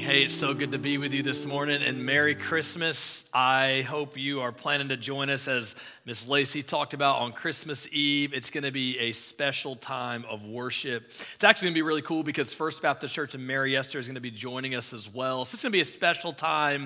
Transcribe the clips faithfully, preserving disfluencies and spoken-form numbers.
Hey, it's so good to be with you this morning, and Merry Christmas. I hope you are planning to join us as Miss Lacey talked about on Christmas Eve. It's going to be a special time of worship. It's actually going to be really cool because First Baptist Church in Mary Esther is going to be joining us as well. So it's going to be a special time.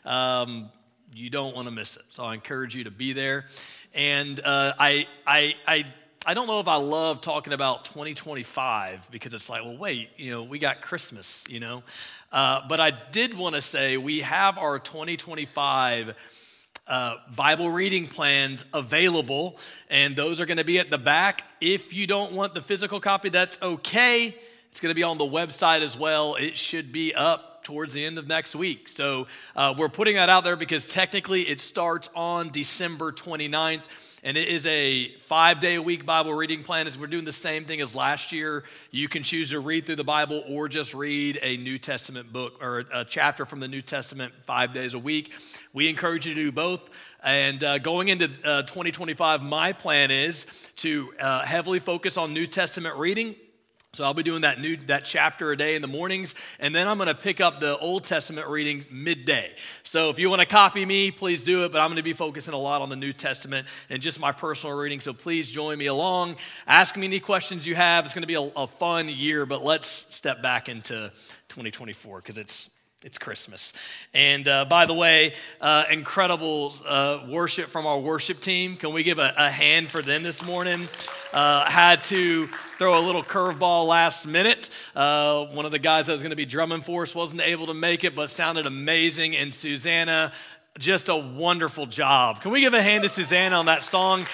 Um, you don't want to miss it. So I encourage you to be there. And uh, I, I, I, I don't know if I love talking about twenty twenty-five because it's like, well, wait, you know, we got Christmas, you know. Uh, but I did want to say we have our twenty twenty-five uh, Bible reading plans available, and those are going to be at the back. If you don't want the physical copy, that's okay. It's going to be on the website as well. It should be up towards the end of next week. So uh, we're putting that out there because technically it starts on December twenty-ninth. And it is a five-day-a-week Bible reading plan. As we're doing the same thing as last year. You can choose to read through the Bible or just read a New Testament book or a chapter from the New Testament five days a week. We encourage you to do both. And uh, going into uh, twenty twenty-five, my plan is to uh, heavily focus on New Testament reading. So I'll be doing that new that chapter a day in the mornings, and then I'm going to pick up the Old Testament reading midday. So if you want to copy me, please do it, but I'm going to be focusing a lot on the New Testament and just my personal reading, so please join me along. Ask me any questions you have. It's going to be a, a fun year, but let's step back into twenty twenty-four because it's It's Christmas. And uh, by the way, uh, incredible uh, worship from our worship team. Can we give a, a hand for them this morning? Uh, had to throw a little curveball last minute. Uh, one of the guys that was going to be drumming for us wasn't able to make it, but sounded amazing. And Susanna, just a wonderful job. Can we give a hand to Susanna on that song?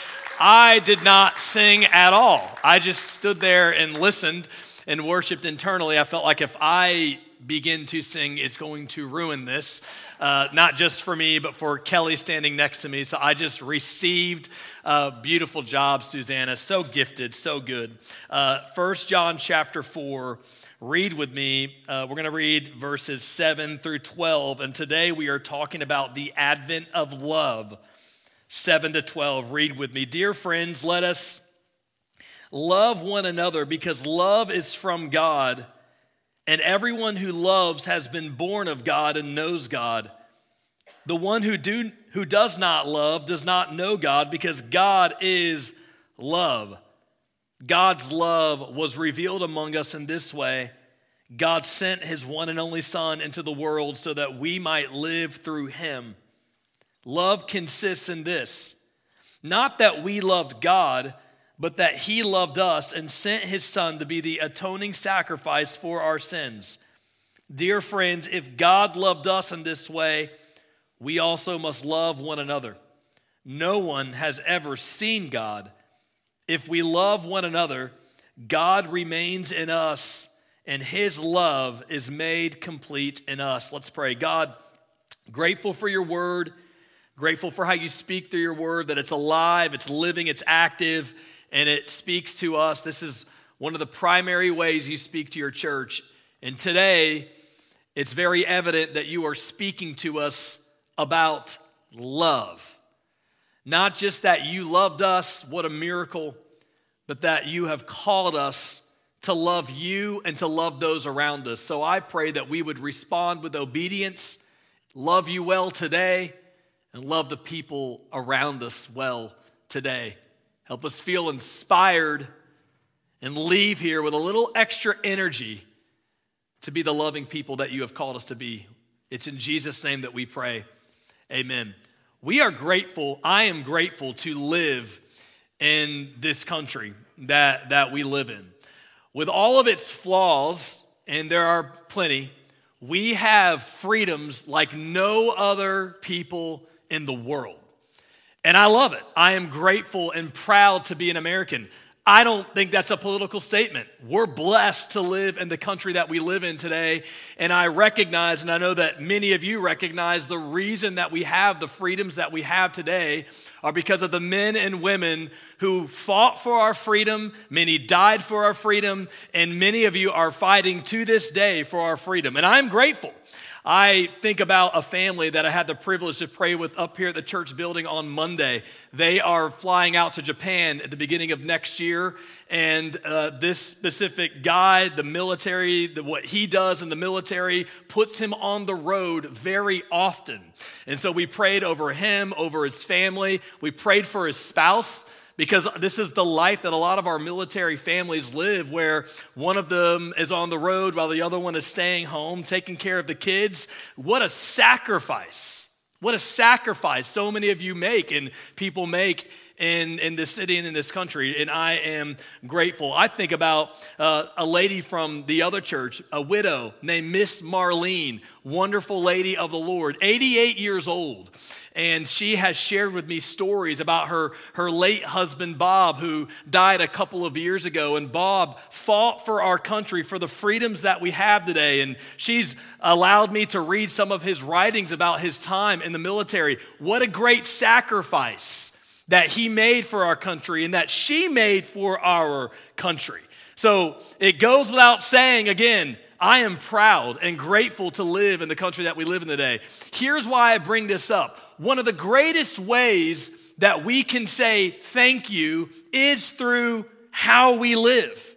I did not sing at all. I just stood there and listened and worshiped internally. I felt like if I begin to sing, it's going to ruin this, uh, not just for me, but for Kelly standing next to me. So I just received a beautiful job, Susanna. So gifted, so good. Uh, First John chapter four, read with me. Uh, we're going to read verses seven through twelve. And today we are talking about the advent of love, seven to twelve. Read with me. Dear friends, let us love one another because love is from God. And everyone who loves has been born of God and knows God. The one who do who does not love does not know God because God is love. God's love was revealed among us in this way. God sent his one and only Son into the world so that we might live through him. Love consists in this, not that we loved God, but that he loved us and sent his Son to be the atoning sacrifice for our sins. Dear friends, if God loved us in this way, we also must love one another. No one has ever seen God. If we love one another, God remains in us, and his love is made complete in us. Let's pray. God, grateful for your word, grateful for how you speak through your word, that it's alive, it's living, it's active, and it speaks to us. This is one of the primary ways you speak to your church. And today, it's very evident that you are speaking to us about love. Not just that you loved us, what a miracle, but that you have called us to love you and to love those around us. So I pray that we would respond with obedience, love you well today, and love the people around us well today. Help us feel inspired and leave here with a little extra energy to be the loving people that you have called us to be. It's in Jesus' name that we pray. Amen. We are grateful. I am grateful to live in this country that, that we live in. With all of its flaws, and there are plenty, we have freedoms like no other people in the world. And I love it. I am grateful and proud to be an American. I don't think that's a political statement. We're blessed to live in the country that we live in today. And I recognize, and I know that many of you recognize, the reason that we have the freedoms that we have today are because of the men and women who fought for our freedom. Many died for our freedom. And many of you are fighting to this day for our freedom. And I'm grateful. I think about a family that I had the privilege to pray with up here at the church building on Monday. They are flying out to Japan at the beginning of next year, and uh, this specific guy, the military, the, what he does in the military puts him on the road very often. And so we prayed over him, over his family. We prayed for his spouse, because this is the life that a lot of our military families live, where one of them is on the road while the other one is staying home, taking care of the kids. What a sacrifice. What a sacrifice so many of you make and people make in, in this city and in this country, and I am grateful. I think about uh, a lady from the other church, a widow named Miss Marlene, wonderful lady of the Lord, eighty-eight years old. And she has shared with me stories about her, her late husband, Bob, who died a couple of years ago. And Bob fought for our country, for the freedoms that we have today. And she's allowed me to read some of his writings about his time in the military. What a great sacrifice that he made for our country and that she made for our country. So it goes without saying, again, I am proud and grateful to live in the country that we live in today. Here's why I bring this up. One of the greatest ways that we can say thank you is through how we live,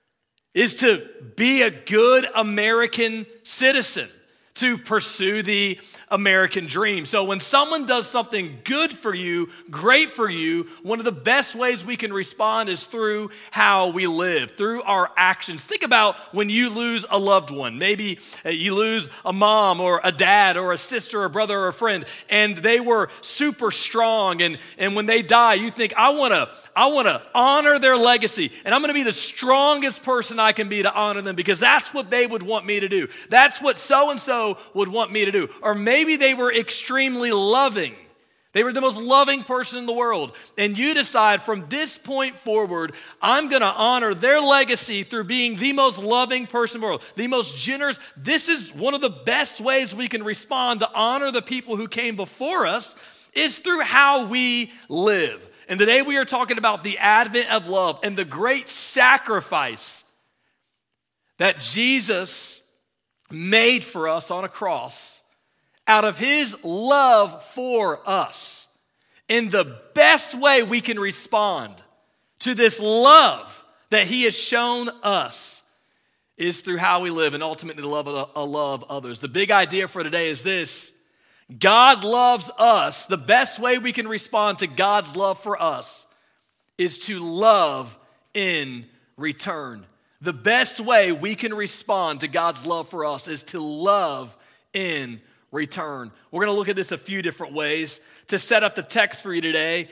is to be a good American citizen, to pursue the American dream. So when someone does something good for you, great for you, one of the best ways we can respond is through how we live, through our actions. Think about when you lose a loved one. Maybe you lose a mom or a dad or a sister or a brother or a friend, and they were super strong. And, and when they die, you think, I want to I want to honor their legacy, and I'm going to be the strongest person I can be to honor them because that's what they would want me to do. That's what so-and-so would want me to do. Or maybe they were extremely loving. They were the most loving person in the world. And you decide from this point forward, I'm going to honor their legacy through being the most loving person in the world, the most generous. This is one of the best ways we can respond to honor the people who came before us is through how we live. And today we are talking about the advent of love and the great sacrifice that Jesus made for us on a cross out of his love for us. And the best way we can respond to this love that he has shown us is through how we live and ultimately love, uh, love others. The big idea for today is this: God loves us. The best way we can respond to God's love for us is to love in return. The best way we can respond to God's love for us is to love in return. We're going to look at this a few different ways. To set up the text for you today,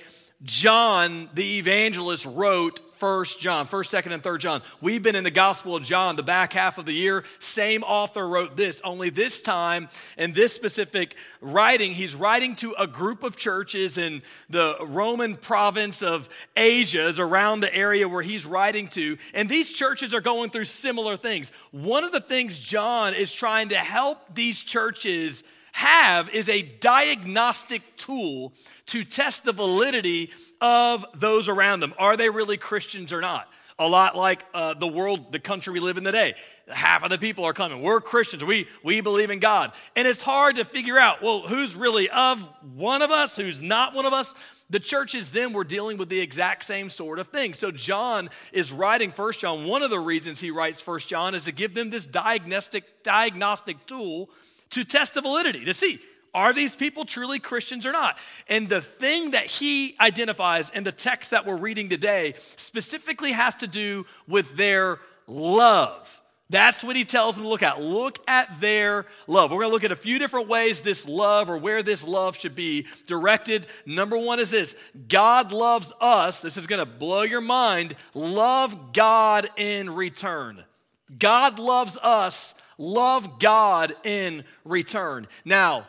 John, the evangelist, wrote First John, First, Second, and Third John. We've been in the Gospel of John the back half of the year. Same author wrote this, only this time in this specific writing, he's writing to a group of churches in the Roman province of Asia, is around the area where he's writing to. And these churches are going through similar things. One of the things John is trying to help these churches have is a diagnostic tool to test the validity of those around them. Are they really Christians or not? A lot like uh, the world, the country we live in today. Half of the people are coming, we're Christians, we, we believe in God. And it's hard to figure out, well, who's really of one of us, who's not one of us? The churches then were dealing with the exact same sort of thing. So John is writing First John. One of the reasons he writes First John is to give them this diagnostic, diagnostic tool to test the validity, to see, are these people truly Christians or not? And the thing that he identifies in the text that we're reading today specifically has to do with their love. That's what he tells them to look at. Look at their love. We're going to look at a few different ways this love or where this love should be directed. Number one is this: God loves us. This is going to blow your mind. Love God in return. God loves us. Love God in return. Now,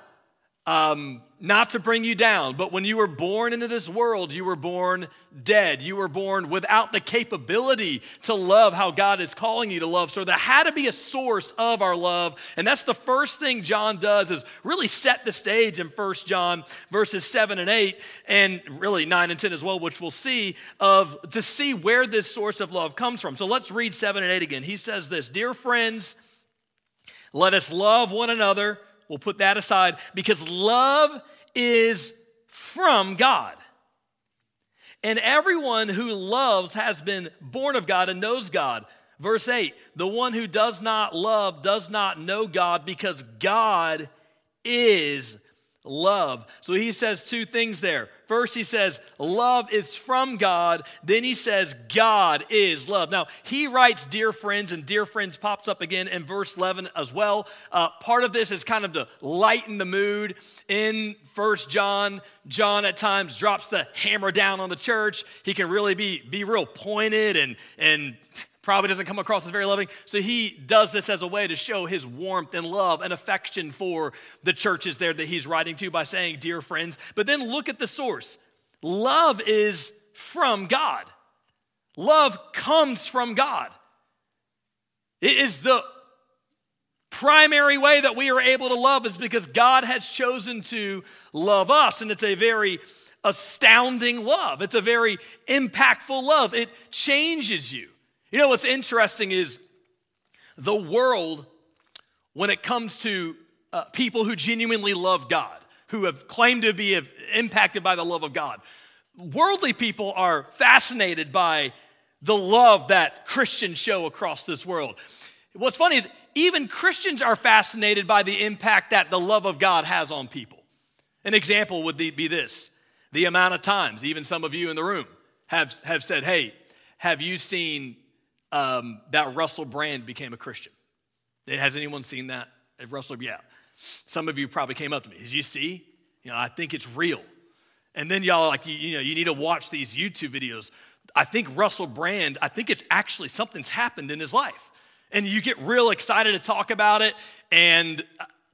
Um, not to bring you down, but when you were born into this world, you were born dead. You were born without the capability to love how God is calling you to love. So there had to be a source of our love. And that's the first thing John does, is really set the stage in First John verses seven and eight, and really nine and ten as well, which we'll see, of to see where this source of love comes from. So let's read seven and eight again. He says this: "Dear friends, let us love one another, We'll put that aside because love is from God. And everyone who loves has been born of God and knows God. Verse eight, the one who does not love does not know God because God is love. So he says two things there. First, he says love is from God. Then he says God is love. Now, he writes dear friends, and dear friends pops up again in verse eleven as well. Uh, part of this is kind of to lighten the mood. In First John, John at times drops the hammer down on the church. He can really be, be real pointed and, and probably doesn't come across as very loving. So he does this as a way to show his warmth and love and affection for the churches there that he's writing to by saying, dear friends. But then look at the source. Love is from God. Love comes from God. It is the primary way that we are able to love is because God has chosen to love us. And it's a very astounding love. It's a very impactful love. It changes you. You know, what's interesting is the world, when it comes to uh, people who genuinely love God, who have claimed to be impacted by the love of God, worldly people are fascinated by the love that Christians show across this world. What's funny is even Christians are fascinated by the impact that the love of God has on people. An example would be this. The amount of times, even some of you in the room have, have said, hey, have you seen Um, that Russell Brand became a Christian? Has anyone seen that? Russell, yeah. Some of you probably came up to me. Did you see? You know, I think it's real. And then y'all like, you, you know, you need to watch these YouTube videos. I think Russell Brand, I think it's actually something's happened in his life. And you get real excited to talk about it. And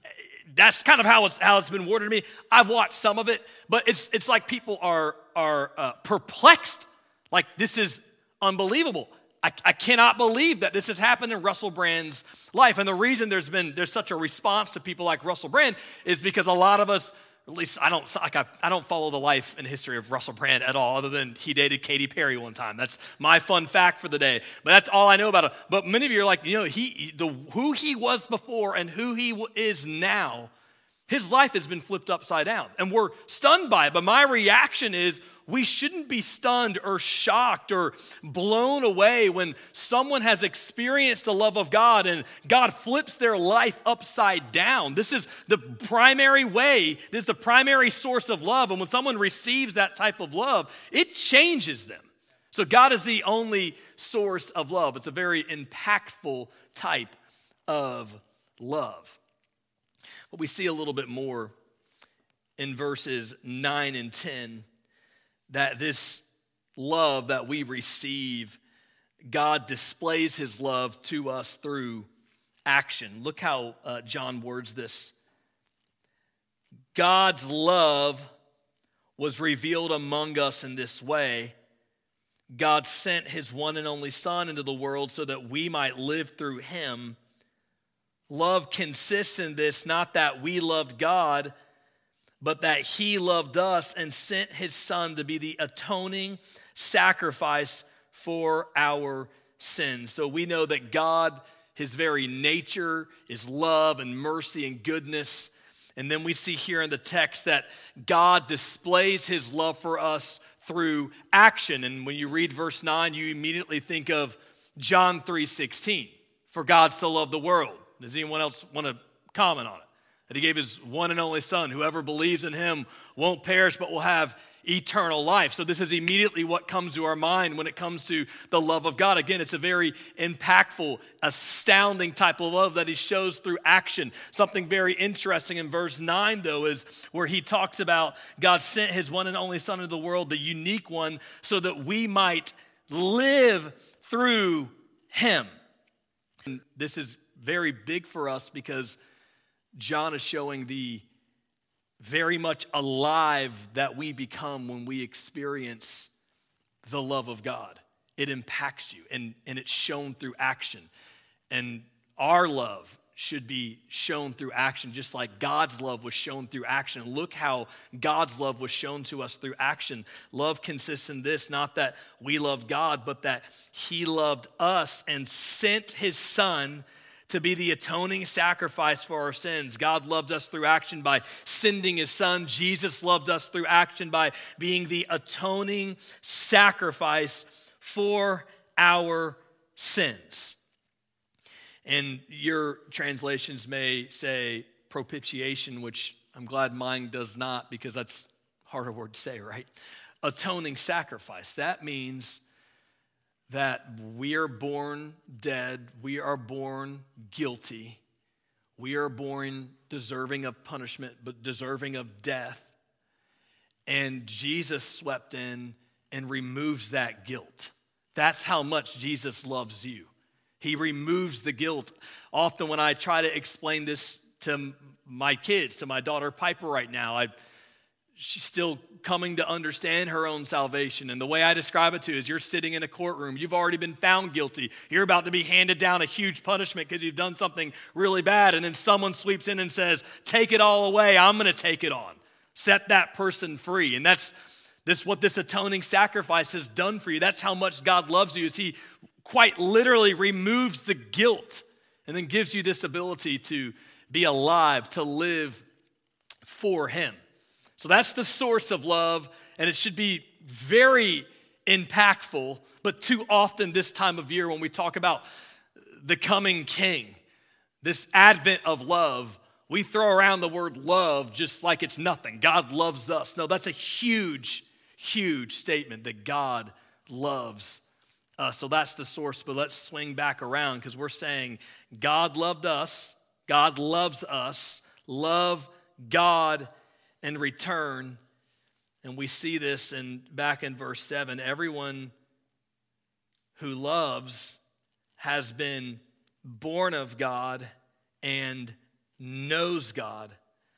that's kind of how it's how it's been worded to me. I've watched some of it, but it's it's like people are are uh, perplexed. Like, this is unbelievable. I, I cannot believe that this has happened in Russell Brand's life. And the reason there's been there's such a response to people like Russell Brand is because a lot of us, at least I don't like I, I don't follow the life and history of Russell Brand at all, other than he dated Katy Perry one time. That's my fun fact for the day. But that's all I know about him. But many of you are like, you know, he the who he was before and who he is now, his life has been flipped upside down. And we're stunned by it. But my reaction is, we shouldn't be stunned or shocked or blown away when someone has experienced the love of God and God flips their life upside down. This is the primary way, this is the primary source of love. And when someone receives that type of love, it changes them. So God is the only source of love. It's a very impactful type of love. But we see a little bit more in verses nine and ten. That this love that we receive, God displays his love to us through action. Look how uh, John words this. God's love was revealed among us in this way. God sent his one and only Son into the world so that we might live through him. Love consists in this, not that we loved God, but that he loved us and sent his Son to be the atoning sacrifice for our sins. So we know that God, his very nature, is love and mercy and goodness. And then we see here in the text that God displays his love for us through action. And when you read verse nine, you immediately think of John three sixteen. For God so loved the world. Does anyone else want to comment on it? That he gave his one and only Son. Whoever believes in him won't perish but will have eternal life. So this is immediately what comes to our mind when it comes to the love of God. Again, it's a very impactful, astounding type of love that he shows through action. Something very interesting in verse nine, though, is where he talks about God sent his one and only Son into the world, the unique one, so that we might live through him. And this is very big for us because John is showing the very much alive that we become when we experience the love of God. It impacts you, and, and it's shown through action. And our love should be shown through action, just like God's love was shown through action. Look how God's love was shown to us through action. Love consists in this, not that we loved God, but that he loved us and sent his Son to be the atoning sacrifice for our sins. God loved us through action by sending his son. Jesus loved us through action by being the atoning sacrifice for our sins. And your translations may say propitiation, which I'm glad mine does not, because that's a harder word to say, right? Atoning sacrifice. That means that we are born dead, we are born guilty, we are born deserving of punishment, but deserving of death. And Jesus swept in and removes that guilt. That's how much Jesus loves you. He removes the guilt. Often when I try to explain this to my kids, to my daughter Piper right now, I, she's still coming to understand her own salvation. And the way I describe it to you is you're sitting in a courtroom. You've already been found guilty. You're about to be handed down a huge punishment because you've done something really bad. And then someone sweeps in and says, take it all away. I'm going to take it on. Set that person free. And that's, that's what this atoning sacrifice has done for you. That's how much God loves you, is he quite literally removes the guilt and then gives you this ability to be alive, to live for him. So that's the source of love, and it should be very impactful, but too often this time of year when we talk about the coming king, this advent of love, we throw around the word love just like it's nothing. God loves us. No, that's a huge, huge statement that God loves us. So that's the source, but let's swing back around because we're saying God loved us, God loves us, love God in return. And we see this in back in verse seven. Everyone who loves has been born of God and knows God.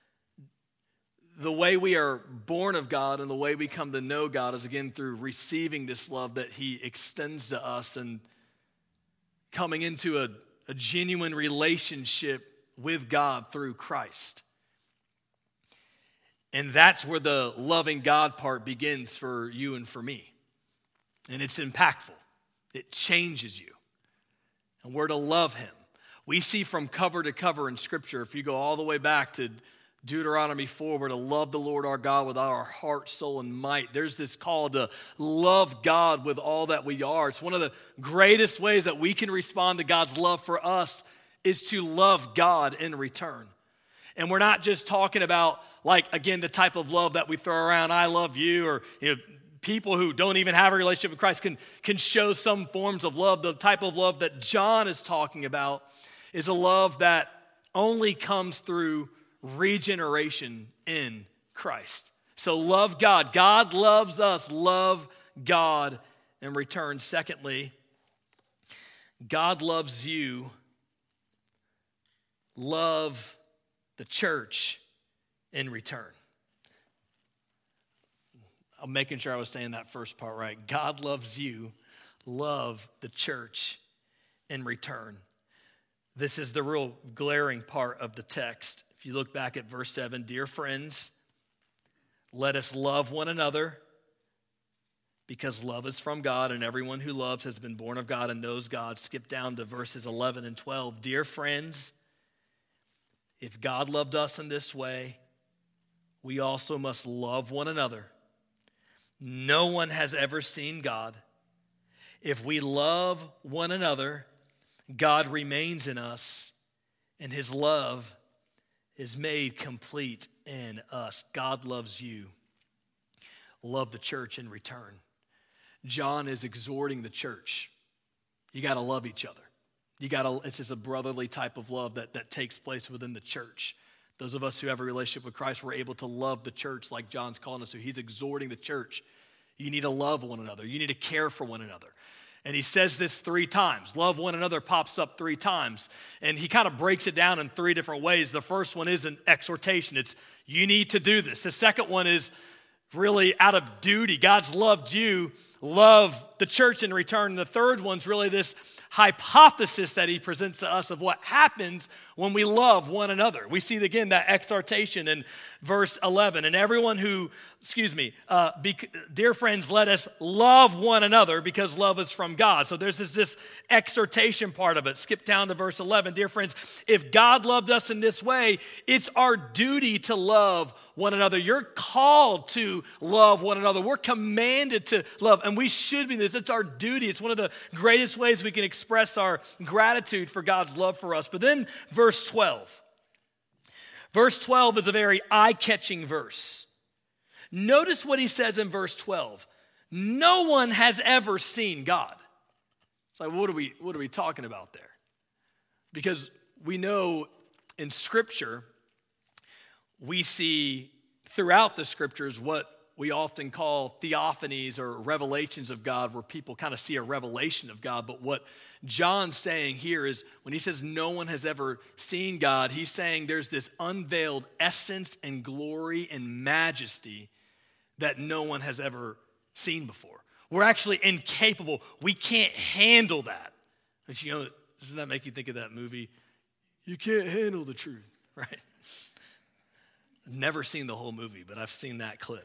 The way we are born of God and the way we come to know God is again through receiving this love that he extends to us and coming into a, a genuine relationship with God through Christ. And that's where the loving God part begins for you and for me. And it's impactful. It changes you. And we're to love him. We see from cover to cover in Scripture, if you go all the way back to Deuteronomy four, we're to love the Lord our God with all our heart, soul, and might. There's this call to love God with all that we are. It's one of the greatest ways that we can respond to God's love for us is to love God in return. And we're not just talking about, like, again, the type of love that we throw around, I love you, or you know, people who don't even have a relationship with Christ can, can show some forms of love. The type of love that John is talking about is a love that only comes through regeneration in Christ. So love God. God loves us. Love God in return. Secondly, God loves you. Love the church in return. I'm making sure I was saying that first part right. God loves you. Love the church in return. This is the real glaring part of the text. If you look back at verse seven, dear friends, let us love one another because love is from God and everyone who loves has been born of God and knows God. Skip down to verses eleven and twelve. Dear friends, if God loved us in this way, we also must love one another. No one has ever seen God. If we love one another, God remains in us, and his love is made complete in us. God loves you. Love the church in return. John is exhorting the church. You got to love each other. You got to, it's just a brotherly type of love that, that takes place within the church. Those of us who have a relationship with Christ, we're able to love the church like John's calling us to. He's exhorting the church. You need to love one another. You need to care for one another. And he says this three times. Love one another pops up three times. And he kind of breaks it down in three different ways. The first one is an exhortation. It's, you need to do this. The second one is really out of duty. God's loved you. love the church in return. And the third one's really this hypothesis that he presents to us of what happens when we love one another. We see again that exhortation in verse eleven. And everyone who, excuse me, uh, be, dear friends, let us love one another because love is from God. So there's this, this exhortation part of it. Skip down to verse eleven. Dear friends, if God loved us in this way, it's our duty to love one another. You're called to love one another. We're commanded to love, and we should be this. It's our duty. It's one of the greatest ways we can express our gratitude for God's love for us. But then verse twelve. Verse twelve is a very eye-catching verse. Notice what he says in verse twelve. No one has ever seen God. It's like, what are we, what are we talking about there? Because we know in Scripture, we see throughout the Scriptures what we often call theophanies or revelations of God, where people kind of see a revelation of God. But what John's saying here is when he says no one has ever seen God, he's saying there's this unveiled essence and glory and majesty that no one has ever seen before. We're actually incapable. We can't handle that. But you know, doesn't that make you think of that movie? You can't handle the truth, right? I've never seen the whole movie, but I've seen that clip.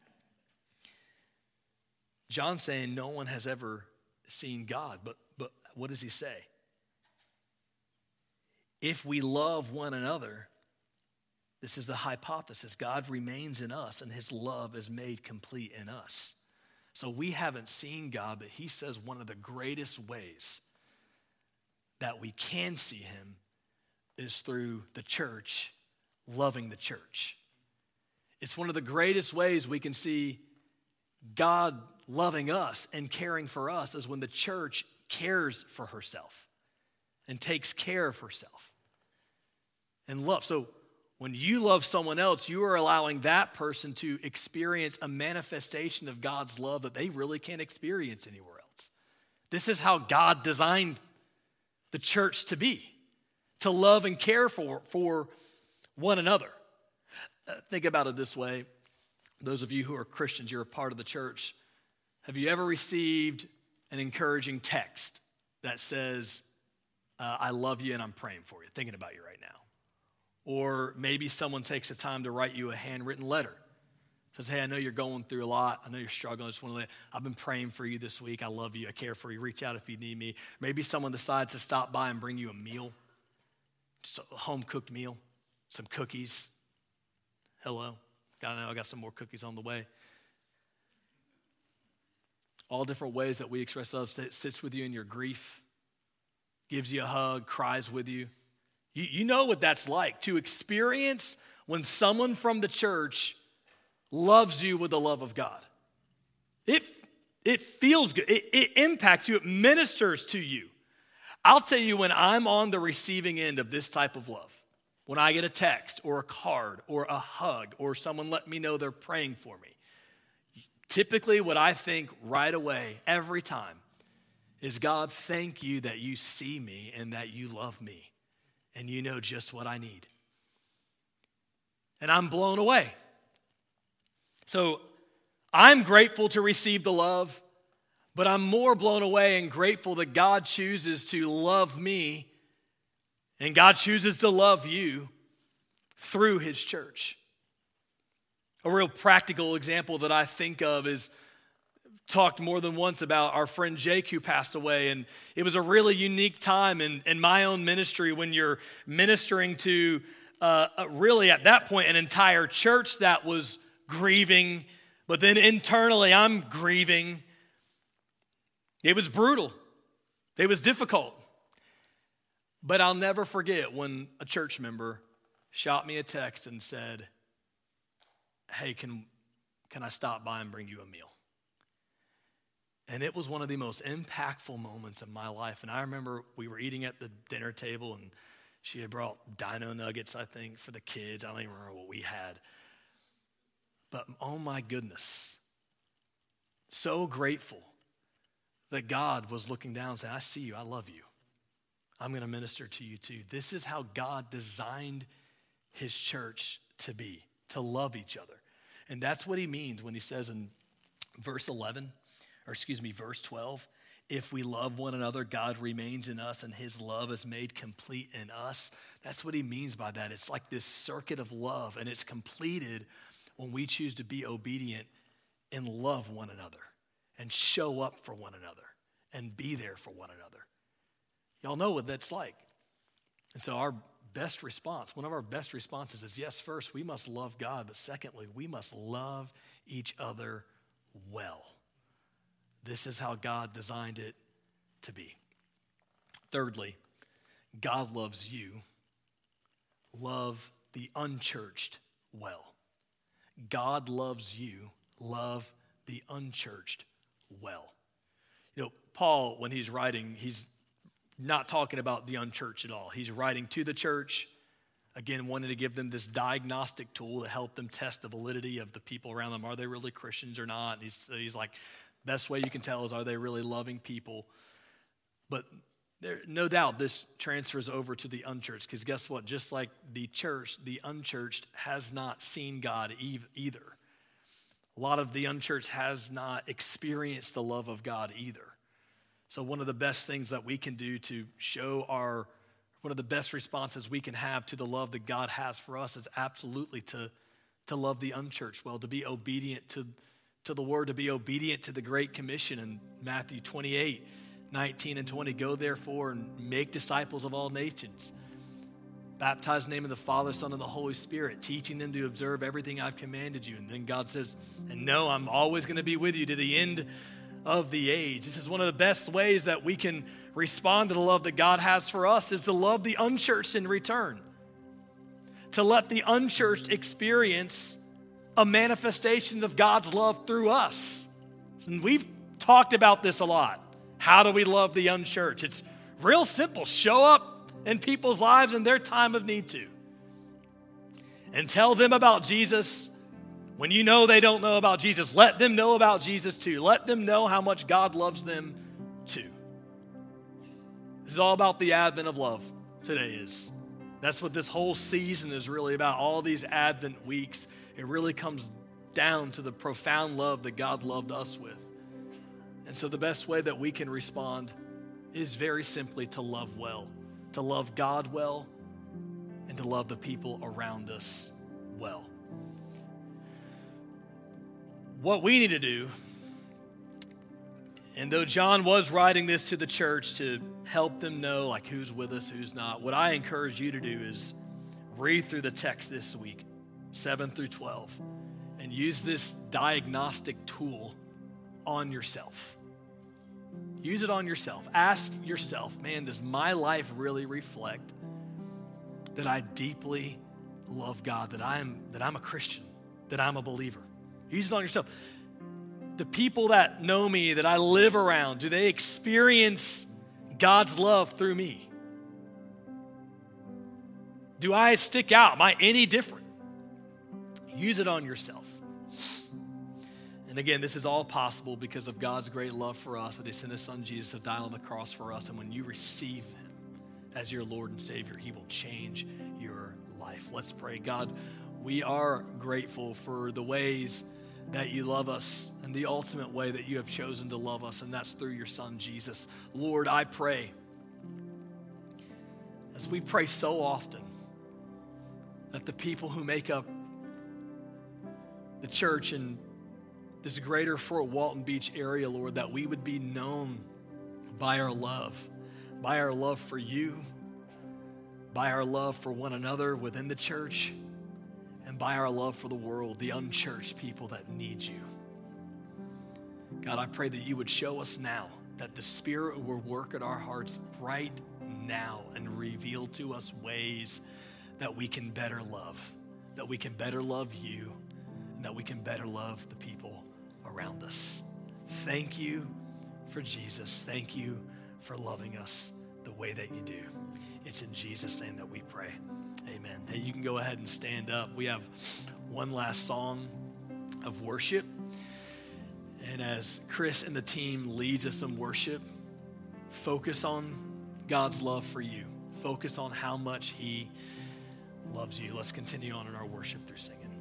John's saying no one has ever seen God, but, but what does he say? If we love one another, this is the hypothesis, God remains in us and his love is made complete in us. So we haven't seen God, but he says one of the greatest ways that we can see him is through the church loving the church. It's one of the greatest ways we can see God loving us and caring for us is when the church cares for herself and takes care of herself and love. So when you love someone else, you are allowing that person to experience a manifestation of God's love that they really can't experience anywhere else. This is how God designed the church to be, to love and care for, for one another. Uh, think about it this way. Those of you who are Christians, you're a part of the church. Have you ever received an encouraging text that says, uh, I love you and I'm praying for you, thinking about you right now? Or maybe someone takes the time to write you a handwritten letter. Says, hey, I know you're going through a lot. I know you're struggling. I just want to let, I've been praying for you this week. I love you. I care for you. Reach out if you need me. Maybe someone decides to stop by and bring you a meal, just a home-cooked meal, some cookies. Hello. I know I got some more cookies on the way. All different ways that we express love. Sits with you in your grief, gives you a hug, cries with you. You, you know what that's like, to experience when someone from the church loves you with the love of God. It, it feels good. It, it impacts you. It ministers to you. I'll tell you, when I'm on the receiving end of this type of love, when I get a text or a card or a hug or someone let me know they're praying for me, typically what I think right away every time is, God, thank you that you see me and that you love me and you know just what I need. And I'm blown away. So I'm grateful to receive the love, but I'm more blown away and grateful that God chooses to love me and God chooses to love you through his church. A real practical example that I think of is, talked more than once about our friend Jake who passed away. And it was a really unique time in, in my own ministry when you're ministering to uh, really at that point an entire church that was grieving, but then internally I'm grieving. It was brutal. It was difficult. But I'll never forget when a church member shot me a text and said, hey, can, can I stop by and bring you a meal? And it was one of the most impactful moments of my life. And I remember we were eating at the dinner table and she had brought dino nuggets, I think, for the kids. I don't even remember what we had. But oh my goodness, so grateful that God was looking down and saying, I see you, I love you. I'm going to minister to you too. This is how God designed his church to be, to love each other. And that's what he means when he says in verse eleven, or excuse me, verse twelve, if we love one another, God remains in us and his love is made complete in us. That's what he means by that. It's like this circuit of love, and it's completed when we choose to be obedient and love one another and show up for one another and be there for one another. Y'all know what that's like. And so our best response, one of our best responses is, yes, first, we must love God, but secondly, we must love each other well. This is how God designed it to be. Thirdly, God loves you. Love the unchurched well. God loves you. Love the unchurched well. You know, Paul, when he's writing, he's not talking about the unchurched at all. He's writing to the church, again, wanting to give them this diagnostic tool to help them test the validity of the people around them. Are they really Christians or not? And he's, he's like, best way you can tell is, are they really loving people? But there, no doubt this transfers over to the unchurched, because guess what? Just like the church, the unchurched has not seen God either. A lot of the unchurched has not experienced the love of God either. So one of the best things that we can do to show our, one of the best responses we can have to the love that God has for us is absolutely to, to love the unchurched well, to be obedient to to the word, to be obedient to the Great Commission in Matthew twenty-eight, nineteen and twenty. Go therefore and make disciples of all nations. Baptize in the name of the Father, Son, and the Holy Spirit, teaching them to observe everything I've commanded you. And then God says, and no, I'm always going to be with you to the end of the age. This is one of the best ways that we can respond to the love that God has for us, is to love the unchurched in return. To let the unchurched experience a manifestation of God's love through us. And we've talked about this a lot. How do we love the unchurched? It's real simple. Show up in people's lives in their time of need too. And tell them about Jesus. When you know they don't know about Jesus, let them know about Jesus too. Let them know how much God loves them too. This is all about the advent of love today is. That's what this whole season is really about. All these Advent weeks, it really comes down to the profound love that God loved us with. And so the best way that we can respond is very simply to love well, to love God well, and to love the people around us well. What we need to do, and though John was writing this to the church to help them know like who's with us, who's not, what I encourage you to do is read through the text this week, seven through twelve, and use this diagnostic tool on yourself. Use it on yourself. Ask yourself, man, does my life really reflect that I deeply love God, that I'm that I'm a Christian, that I'm a believer? Use it on yourself. The people that know me, that I live around, do they experience God's love through me? Do I stick out? Am I any different? Use it on yourself. And again, this is all possible because of God's great love for us, that he sent his son Jesus to die on the cross for us. And when you receive him as your Lord and Savior, he will change your life. Let's pray. God, we are grateful for the ways that you love us and the ultimate way that you have chosen to love us, and that's through your son, Jesus. Lord, I pray, as we pray so often, that the people who make up the church in this greater Fort Walton Beach area, Lord, that we would be known by our love, by our love for you, by our love for one another within the church, and by our love for the world, the unchurched people that need you. God, I pray that you would show us now, that the Spirit will work at our hearts right now and reveal to us ways that we can better love, that we can better love you, and that we can better love the people around us. Thank you for Jesus. Thank you for loving us the way that you do. It's in Jesus' name that we pray. Amen. Hey, you can go ahead and stand up. We have one last song of worship. And as Chris and the team leads us in worship, focus on God's love for you. Focus on how much he loves you. Let's continue on in our worship through singing.